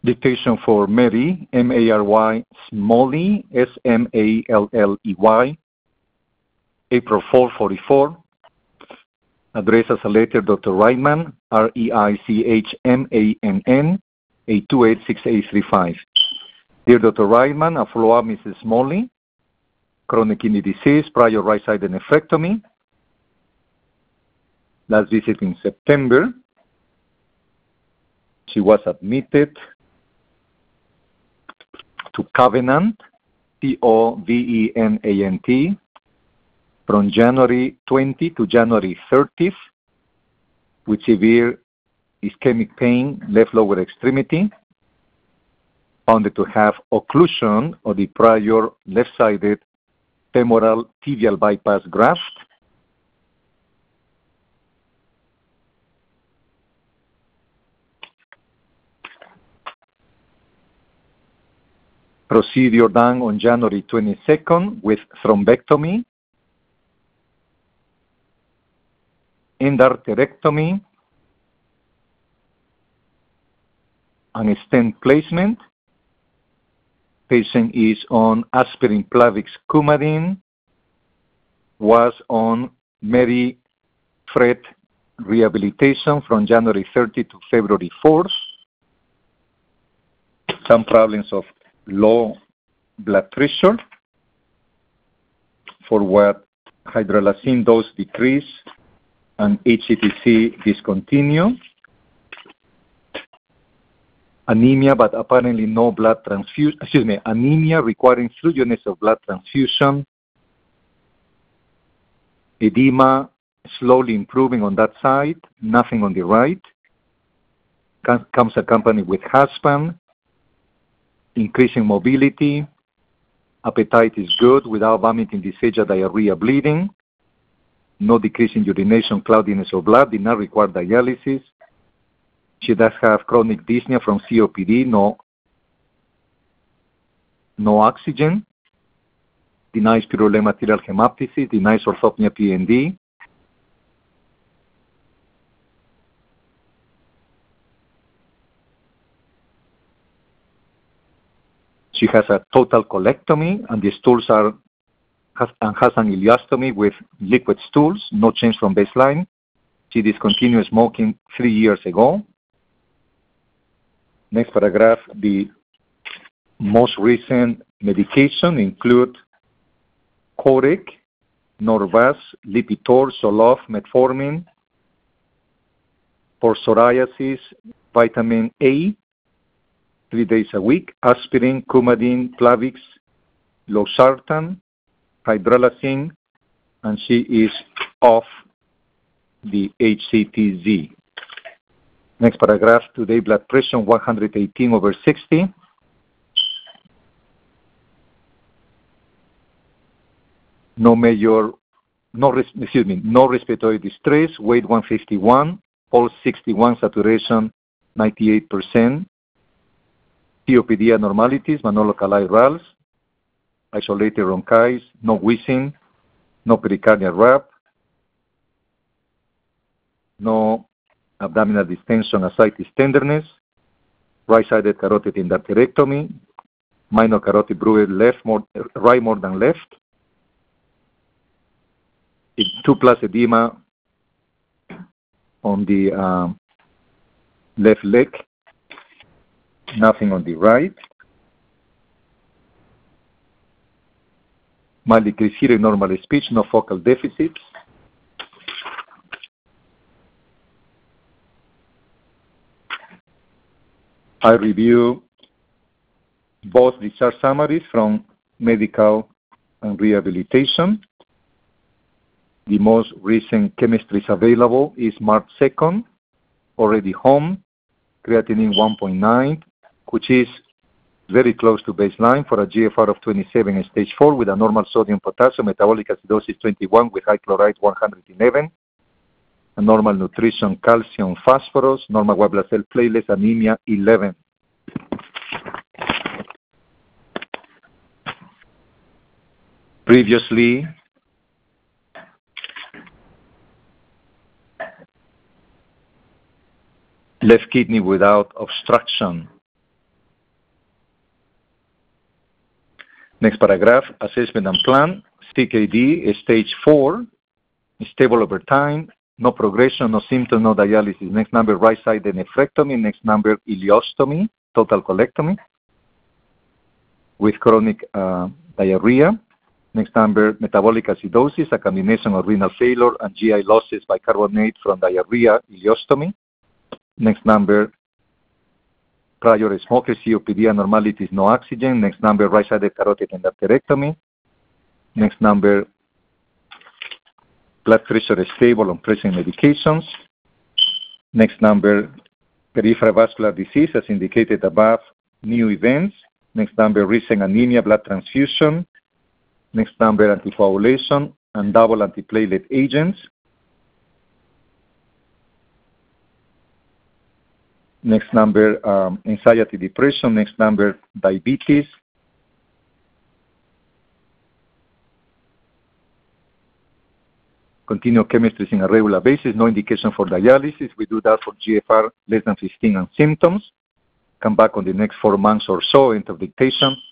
Dictation for Mary, M-A-R-Y, Smalley, S-M-A-L-L-E-Y, April 4, 44. Address as a letter, Dr. Reitman, R-E-I-C-H-M-A-N-N, 828-6835. Dear Dr. Reitman, a follow-up Mrs. Smalley, chronic kidney disease, prior right-sided nephrectomy. Last visit in September. She was admitted to Covenant, C-O-V-E-N-A-N-T, from January 20 to January 30th, with severe ischemic pain, left lower extremity, found to have occlusion of the prior left-sided femoral tibial bypass graft. Procedure done on January 22nd with thrombectomy, endarterectomy, and stent placement. Patient is on aspirin Plavix Coumadin, was on Mary Fred rehabilitation from January 30 to February 4th. Some problems of low blood pressure, for what hydralazine dose decrease and HCTC discontinue. Anemia, but apparently no blood transfusion, anemia requiring fluidness of blood transfusion. Edema slowly improving on that side, nothing on the right. Comes accompanied with heartburn, increasing mobility. Appetite is good without vomiting, dysphagia, diarrhea, bleeding. No decrease in urination, cloudiness of blood, did not require dialysis. She does have chronic dyspnea from COPD, no oxygen. Denies purulema arterial hemoptysis, denies orthopnea PND. She has a total colectomy, and the stools has an ileostomy with liquid stools, no change from baseline. She discontinued smoking 3 years ago. Next paragraph, the most recent medication include Coreg, Norvasc, Lipitor, Zoloft, Metformin. For psoriasis, vitamin A, 3 days a week, aspirin, Coumadin, Plavix, losartan, hydralazine, and she is off the HCTZ. Next paragraph, today blood pressure 118/60. No respiratory distress, weight 151, pulse 61, saturation 98%. COPD abnormalities, monolocalized RALs, isolated bronchitis, no wheezing, no pericardial rap, no abdominal distension, ascites tenderness, right-sided carotid endarterectomy, minor carotid bruit right more than left, 2+ edema on the left leg, nothing on the right. Mildly decreased hearing, normal speech, no focal deficits. I review both discharge summaries from medical and rehabilitation. The most recent chemistries available is March 2nd, already home, creatinine 1.9, which is very close to baseline for a GFR of 27 in stage 4 with a normal sodium potassium, metabolic acidosis 21 with high chloride 111, a normal nutrition, calcium, phosphorus, normal white blood cell platelets, anemia 11. Previously, left kidney without obstruction, Next paragraph, assessment and plan. CKD, stage 4, stable over time, no progression, no symptoms, no dialysis. Next number, right-sided nephrectomy. Next number, ileostomy, total colectomy with chronic diarrhea. Next number, metabolic acidosis, a combination of renal failure and GI losses bicarbonate from diarrhea, ileostomy. Next number, prior smoker, COPD abnormalities, no oxygen. Next number, right-sided carotid endarterectomy. Next number, blood pressure is stable on present medications. Next number, peripheral vascular disease as indicated above, new events. Next number, recent anemia, blood transfusion. Next number, anticoagulation and double antiplatelet agents. Next number, anxiety, depression. Next number, diabetes. Continue chemistries in a regular basis, no indication for dialysis. We do that for GFR less than 15 and symptoms. Come back on the next 4 months or so, end of dictation.